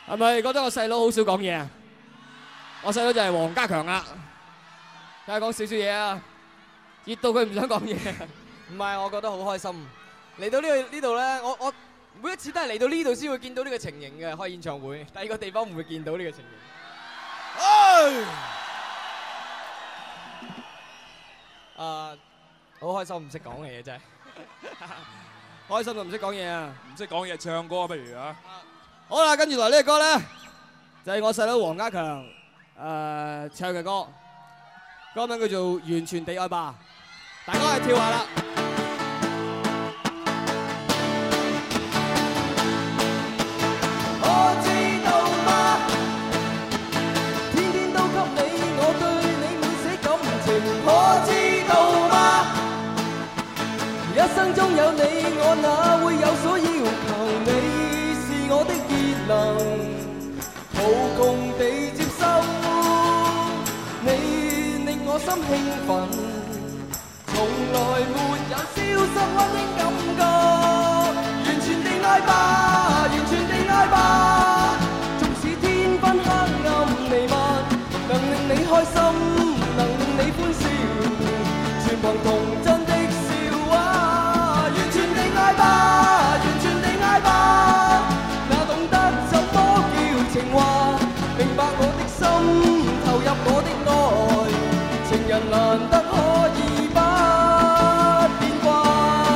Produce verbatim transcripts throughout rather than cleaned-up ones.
係咪覺得我細佬好少講嘢啊？我細佬就係黃家強啊，睇下講少少嘢啊，熱到佢唔想講嘢。 唔係，我覺得好開心。嚟到呢度呢度咧，我我每一次都係嚟到呢度先會見到呢個情形嘅，開演唱會。第二個地方唔會見到呢個情形。唉！啊，好開心，唔識講嘢真係。 開心到唔識講嘢啊！ 唔識講嘢，唱歌不如啊！ 好啦，跟住嚟呢個歌咧，就係我細佬黃家強誒唱嘅歌，歌名叫做《完全地愛吧》，大家係跳下啦。 可知道嗎？天天都給你，我對你滿瀉感情。可知道嗎？一生中有你，我哪會有所要求？你是我的熱能，無窮地接收。你令我心興奮，從來沒有消失溫馨感覺。完全地愛吧，完全地愛吧。縱使天昏黑暗彌漫，能令你開心，能令你歡笑，全憑童真的笑話。完全地愛吧，完全地愛吧。那懂得怎麼叫情話，明白我的心，投入我的愛，情人難得可以不變卦。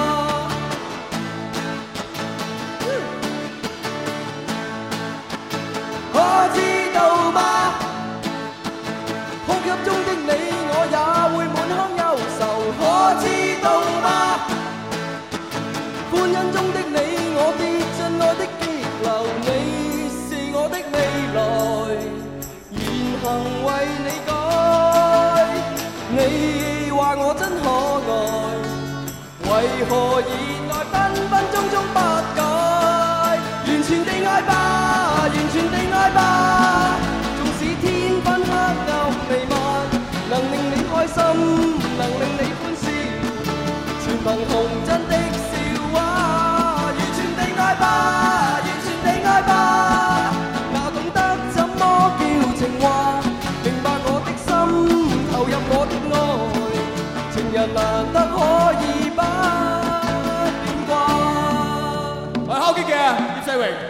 可知道嗎？呼吸中的你，我也會滿腔憂愁。可知道嗎？歡欣中的你，我跌進愛的激流。你是我的未來，言行為你改。你話我真可愛，為何熱愛分分鐘鐘不改？完全地愛吧，完全地愛吧。縱使天昏黑暗彌漫，能令你開心，能令你歡笑，全憑童真的笑話。完全地愛吧，完全地愛吧。哪懂得怎麼叫情話，明白我的心，投入我的愛，情人難得可以不變卦。 我係敲擊嘅葉世榮。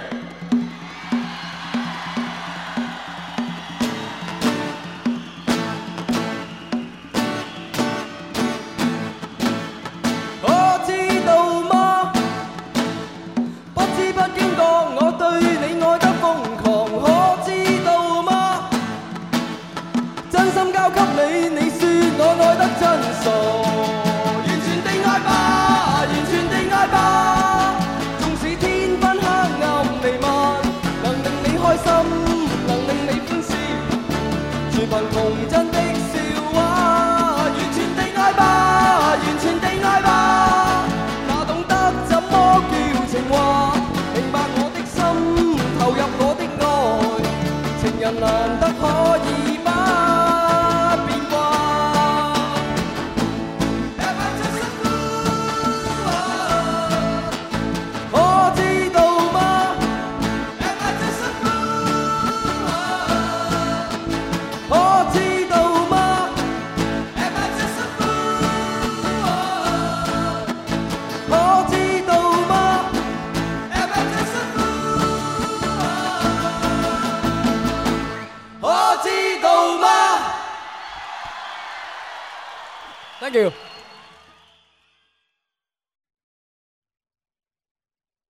可知道嗎？不知不經覺我對你愛得瘋狂。可知道嗎？真心交給你，你說我愛得真傻。完全地愛吧，完全地愛吧。縱使天昏黑暗彌漫，能令你開心，能令你歡笑，全憑童真的笑話。完全地愛吧，完全地愛吧。哪懂得怎麼叫情話，明白我的心，投入我的愛，情人難得可以不變卦。可知道嗎？可知道嗎？可知道嗎？ Thank you。